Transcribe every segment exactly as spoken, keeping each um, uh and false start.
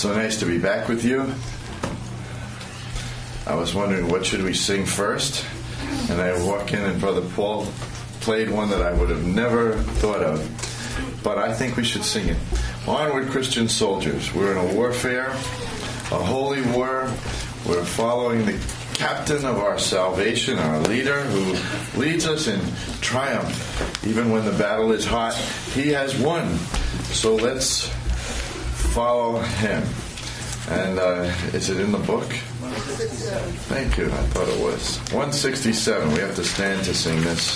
So nice to be back with you. I was wondering what should we sing first, and I walk in and Brother Paul played one that I would have never thought of, but I think we should sing it. Onward, Christian soldiers. We're in a warfare, a holy war. We're following the captain of our salvation, our leader, who leads us in triumph. Even when the battle is hot, he has won. So let's follow him. And uh, is it in the book? Thank you. I thought it was. one sixty-seven. We have to stand to sing this.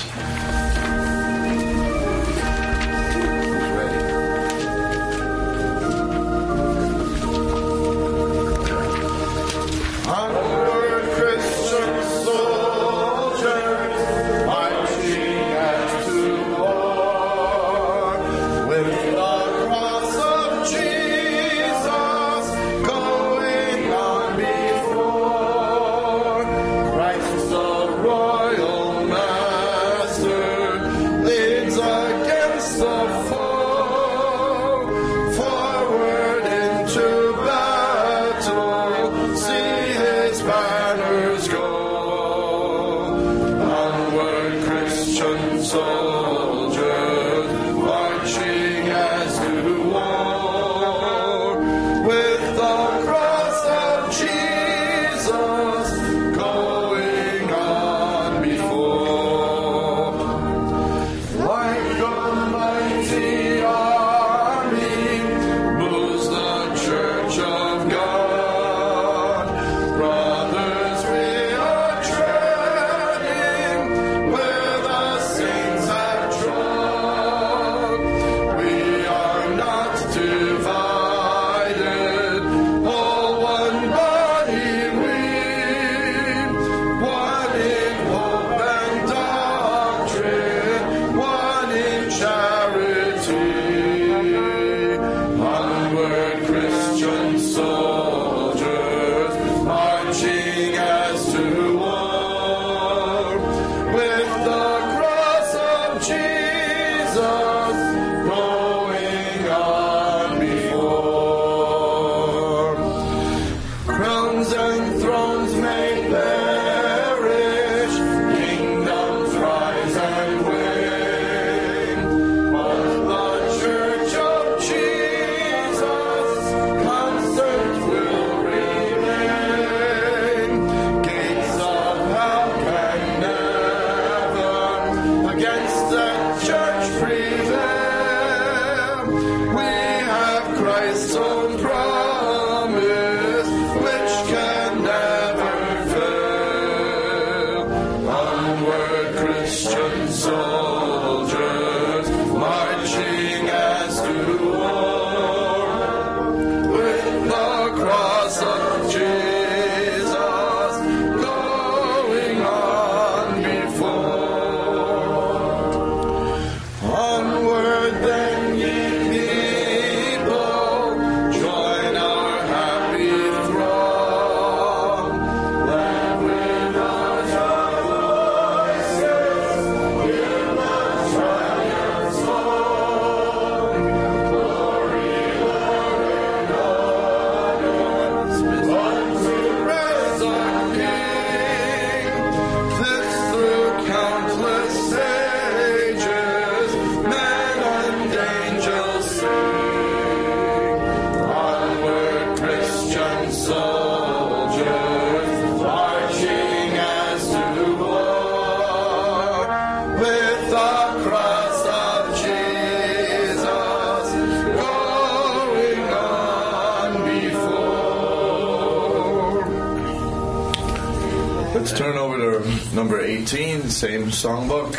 Number eighteen, same songbook,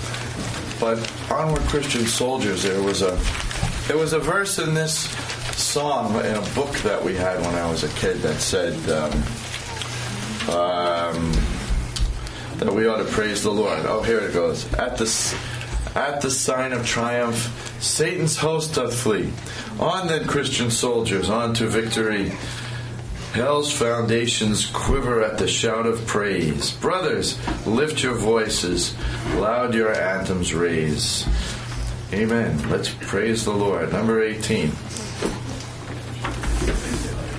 but Onward, Christian Soldiers. There was a, there was a verse in this song in a book that we had when I was a kid that said um, um, that we ought to praise the Lord. Oh, here it goes. At the at the sign of triumph, Satan's host doth flee. On then, Christian soldiers, on to victory. Hell's foundations quiver at the shout of praise. Brothers, lift your voices, loud your anthems raise. Amen. Let's praise the Lord. Number eighteen.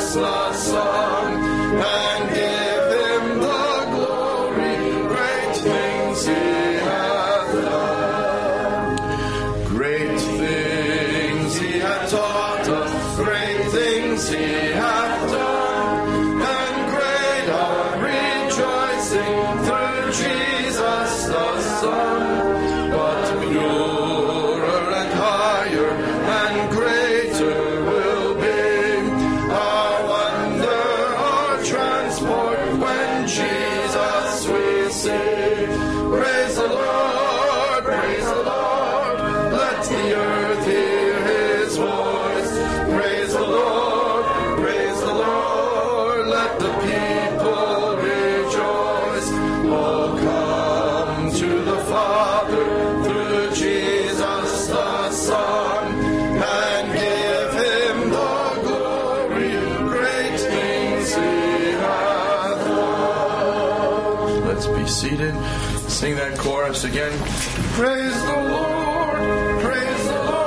Jesus the Son, and give him the glory. Great things he hath done. Great things he hath taught us. Great things he hath done. And great our rejoicing through Jesus the Son. But purer and higher and greater will be our wonder, our transport, when Jesus we see. Praise the Lord, praise the Lord, let the earth hear his voice. Praise the Lord, praise the Lord, let the people rejoice. Oh, come to the Father through Jesus the Son, and give him the glory. Great things he hath done. Let's be seated. Sing that chorus again. Praise the Lord, praise the Lord.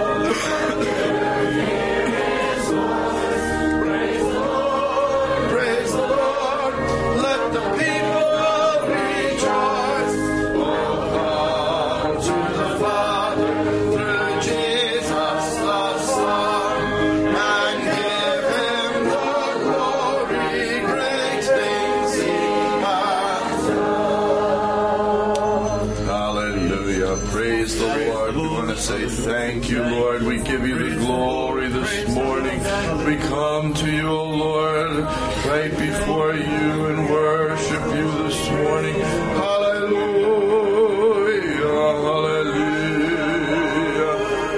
Praise the Lord, let the people rejoice. Oh, come to the Father through Jesus the Son, and give him the glory. Great things he hath done. Hallelujah. Praise the Lord. We want to say thank you, Lord. We give you the glory this morning. We come to you, O Lord, right before you and worship you this morning. Hallelujah. Hallelujah.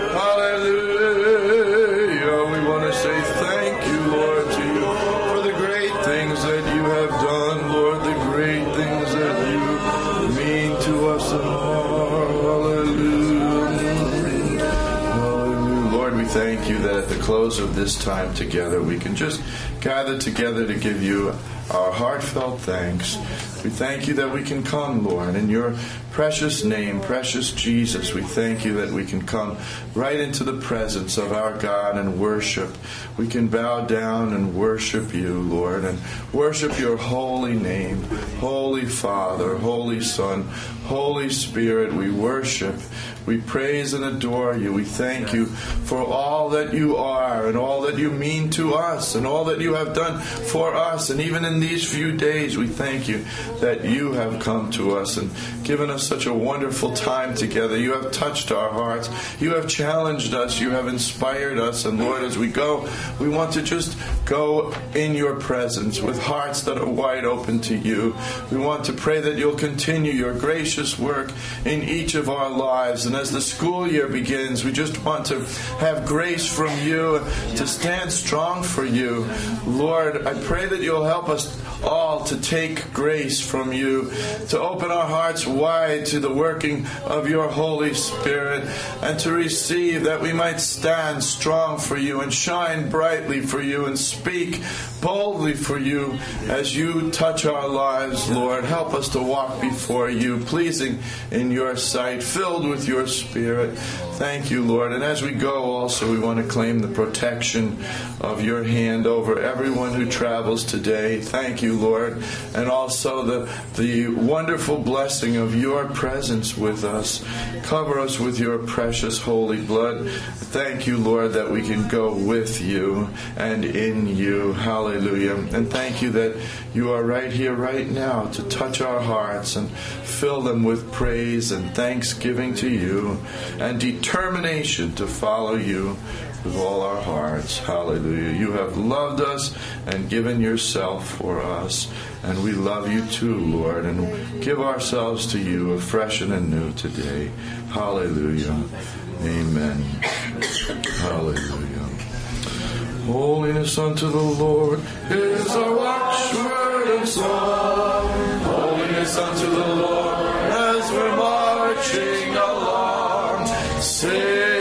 Hallelujah. We want to say thank you, Lord, to you for the great things that you have done, Lord, the great things that you mean to us and more. Hallelujah. Hallelujah. Lord, we thank you that at the close of this time together, we can just gather together to give you our heartfelt thanks. We thank you that we can come, Lord, in your precious name, precious Jesus. We thank you that we can come right into the presence of our God and worship. We can bow down and worship you, Lord, and worship your holy name, Holy Father, Holy Son, Holy Spirit. We worship. We praise and adore you. We thank you for all that you are and all that you mean to us and all that you have done for us. And even in these few days, we thank you that you have come to us and given us such a wonderful time together. You have touched our hearts. You have challenged us. You have inspired us. And Lord, as we go, we want to just go in your presence with hearts that are wide open to you. We want to pray that you'll continue your gracious work in each of our lives. And as the school year begins, we just want to have grace from you to stand strong for you. Lord, I pray that you'll help us all to take grace from you, to open our hearts wide to the working of your Holy Spirit, and to receive that we might stand strong for you and shine brightly for you and speak boldly for you as you touch our lives, Lord. Help us to walk before you, pleasing in your sight, filled with your Spirit. Thank you, Lord. And as we go also, we want to claim the protection of your hand over everyone who travels today. Thank you, Lord. And also the, the wonderful blessing of your presence with us. Cover us with your precious holy blood. Thank you, Lord, that we can go with you and in you. Hallelujah. And thank you that you are right here, right now, to touch our hearts and fill them with praise and thanksgiving to you and determination to follow you with all our hearts. Hallelujah. You have loved us and given yourself for us. And we love you too, Lord, and give ourselves to you afresh and anew today. Hallelujah. Amen. Hallelujah. Holiness unto the Lord is our watchword and song. Holiness unto the Lord as we're marching along. Sing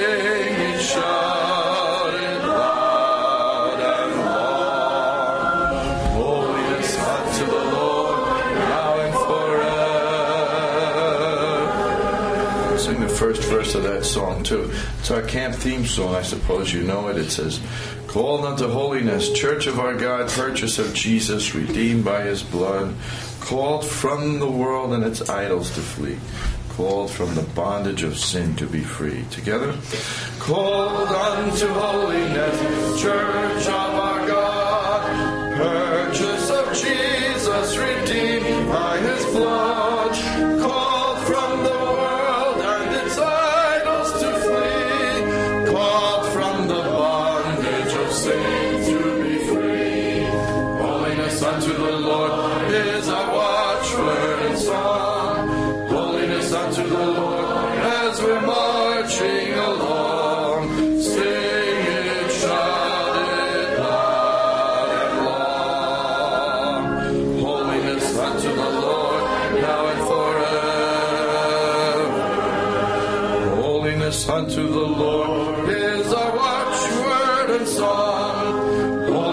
it, shout it loud and long. Holiness unto the Lord now and forever. Sing sing the first verse of that song too. It's our camp theme song. I suppose you know it. It says, "Called unto holiness, church of our God, purchase of Jesus, redeemed by his blood, called from the world and its idols to flee, called from the bondage of sin to be free." Together. Called unto holiness, church of our God, purchase of Jesus, redeemed by his blood, called from the world and its idols to flee, called from the bondage of sin to be free. Holiness unto the Lord is our watchword and song. Holiness unto the Lord as we're marching along. Sing it, shout it loud and long. Holiness unto the Lord now and forever. Holiness unto the Lord is our watchword and song.